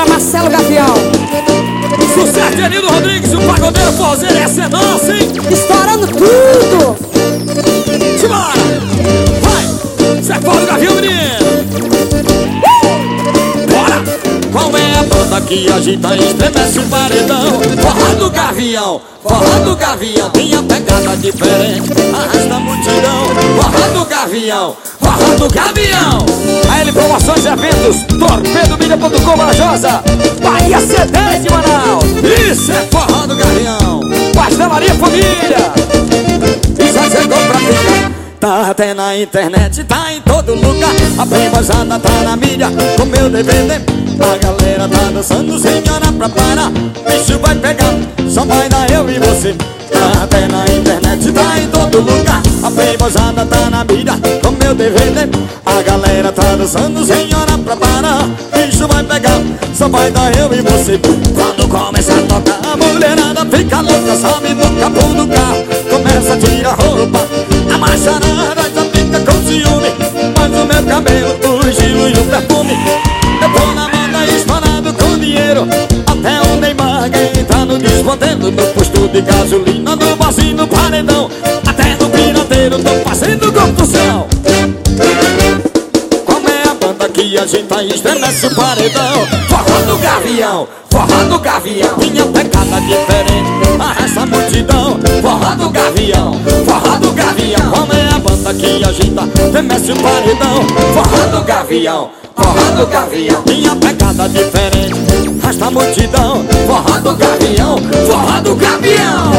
Marcelo Gavião. Sucesso de Nildo Rodrigues, o pagodeiro forzeiro, essa é nossa, hein? Estourando tudo. Simbora! Vai! Isso é Forró do Gavião, menino! Bora! Qual é a banda que agita e estremece o paredão? Forró do Gavião, Forró do Gavião. Tem a pegada diferente, arrasta a multidão. Forró do Gavião, Forró do Gavião. A L Promoções e Eventos, torpedomídia.com, Marajosa, Bahia C10 de Manaus. Isso é Forró do Gavião. Pastelaria Família. Isso é chegou pra ficar. Tá até na internet, tá em todo lugar. A primazada tá na mídia com meu DVD. A galera tá dançando sem hora pra parar. Bicho vai pegar, só vai dar eu e você. Tá até na internet, tá em todo lugar. A primazada tá na mídia com meu DVD. A galera tá dançando sem hora pra parar. Bicho vai pegar, só vai dar eu e você. Quando começa a tocar, a mulherada fica louca. Sobe no capô do carro, começa a tirar roupa. A macharada já fica com ciúme. Mas o meu cabelo, o estilo e o perfume. Eu tô na moda estourado com dinheiro. Até o Neymar quem tá no desbotando. No posto de gasolina, no barzinho, no paredão. Até no pirateiro tô fazendo construção. Como é a banda que agita e estremece o paredão? Forró do Gavião, Forró do Gavião. Minha pegada diferente, arrasta a multidão. Forró do Gavião, Forró do Gavião. Como é a banda que agita, estremece o paredão? Forró do Gavião, Forró do Gavião. Minha pegada diferente, arrasta a multidão. Forró do Gavião, Forró do Gavião.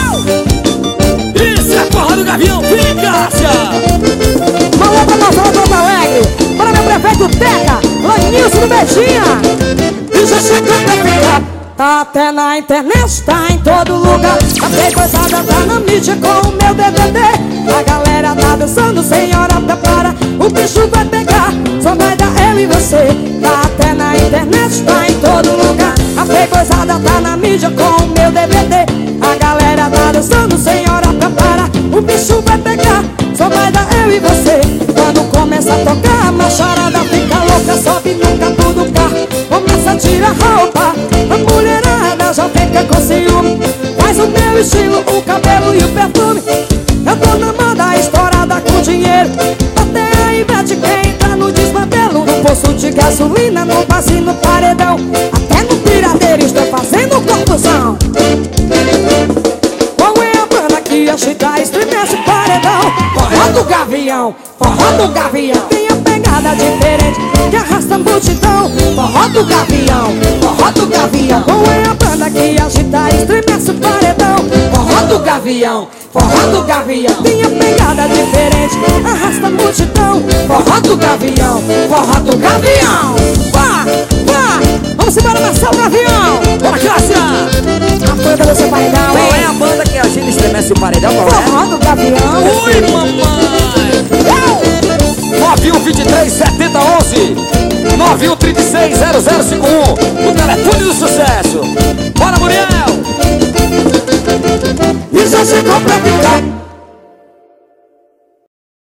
Isso é Forró do Gavião, Picacia. Alô, promoção do Porto Alegre. Para meu prefeito Teca, Lanilson do Beijinha. E já chegou pra ficar. Tá até na internet, tá em todo lugar. A playboyzada tá na mídia com o meu DVD. A galera tá dançando sem hora pra parar. O bicho vai pegar, só vai dar eu e você. Tá até na internet, tá em todo lugar. A playboyzada tá na mídia com o meu DVD. A galera tá dançando sem hora pra parar. O bicho vai pegar, só vai dar eu e você. Quando começa a tocar, a macharada fica louca. Sobe no capô do carro, começa a tirar roupa. A mulherada já fica com ciúme. Faz o meu estilo, o cabelo e o perfume. Eu tô na moda estourada com dinheiro. Até a Ivete quem tá no desmantelo. No posto de gasolina, no barzinho, no paredão. Até no pirateiro estou fazendo confusão. Qual é a banda que agita e estremece o paredão? Forró do Gavião, Forró do Gavião. Tem a pegada diferente que arrasta a multidão. Forró do Gavião, Forró do Gavião. Qual é a banda que agita e estremece o paredão? Forró do Gavião, Forró do Gavião. Tem a pegada diferente, arrasta a multidão. Forró do Gavião, Forró do Gavião. Vá, vá, vamos embora, Marcelo Gavião. Bora, Cássia! A banda do seu paredão, Qual hein? é a banda que agita e estremece o paredão? Qual é? Forró do Gavião. Oi, mamãe! 9123-7011 9136-0051. O telefone do sucesso. Bora, Muriel! E já chegou pra ficar.